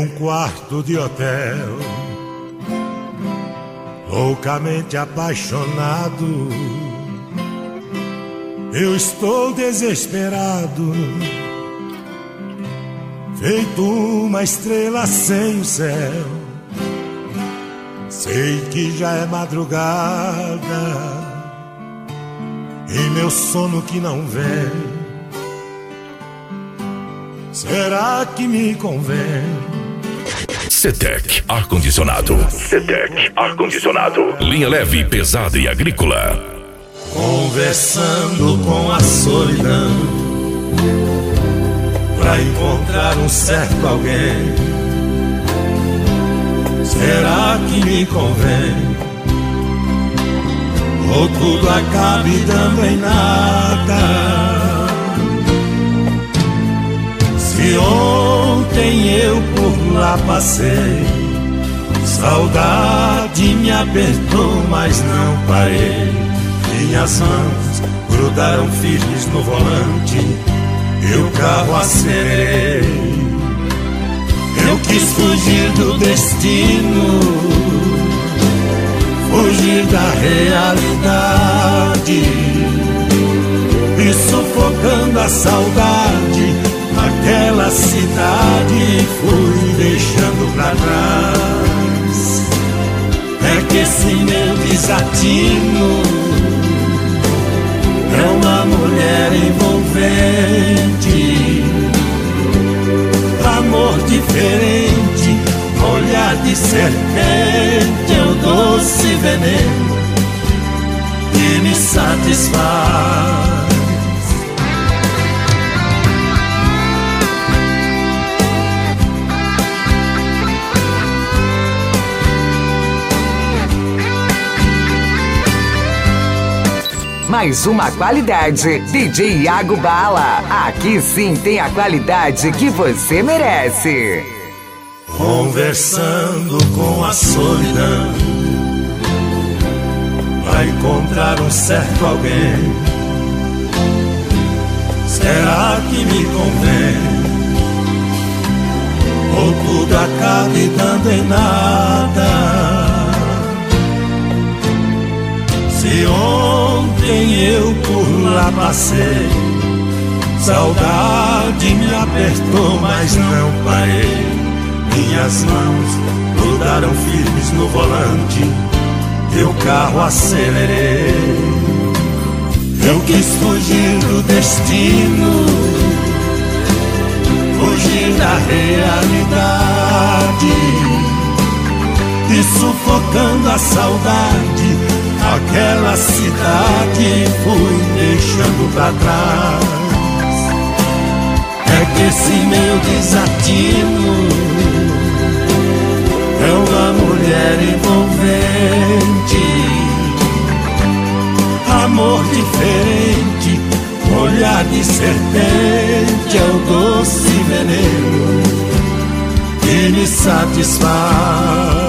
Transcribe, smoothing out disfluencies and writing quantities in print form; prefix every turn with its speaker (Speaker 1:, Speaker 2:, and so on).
Speaker 1: um quarto de hotel, loucamente apaixonado. Eu estou desesperado, feito uma estrela sem o céu. Sei que já é madrugada e meu sono que não vem. Será que me convém?
Speaker 2: CETEC Ar-Condicionado. CETEC Ar-Condicionado. Linha leve, pesada e agrícola.
Speaker 1: Conversando com a solidão pra encontrar um certo alguém. Será que me convém? Ou tudo acabe dando em nada? Se ontem eu por lá passei, saudade me apertou, mas não parei. Minhas mãos grudaram firmes no volante e o carro acelerei. Eu quis fugir do destino, fugir da realidade, e sufocando a saudade, aquela cidade fui deixando pra trás. É que esse meu desatino é uma mulher envolvente, amor diferente, olhar de serpente, é o doce veneno que me satisfaz.
Speaker 3: Mais uma qualidade, DJ Iago Bala. Aqui sim tem a qualidade que você merece.
Speaker 1: Conversando com a solidão pra encontrar um certo alguém. Será que me convém? Ou tudo acabe dando em nada? Se ontem eu por lá passei, saudade me apertou, mas não parei. Minhas mãos grudaram firmes no volante e o carro acelerei. Eu quis fugir do destino, fugir da realidade, e sufocando a saudade, aquela cidade fui deixando pra trás. É que esse meu desatino é uma mulher envolvente, amor diferente, olhar de serpente, é o doce veneno que me satisfaz.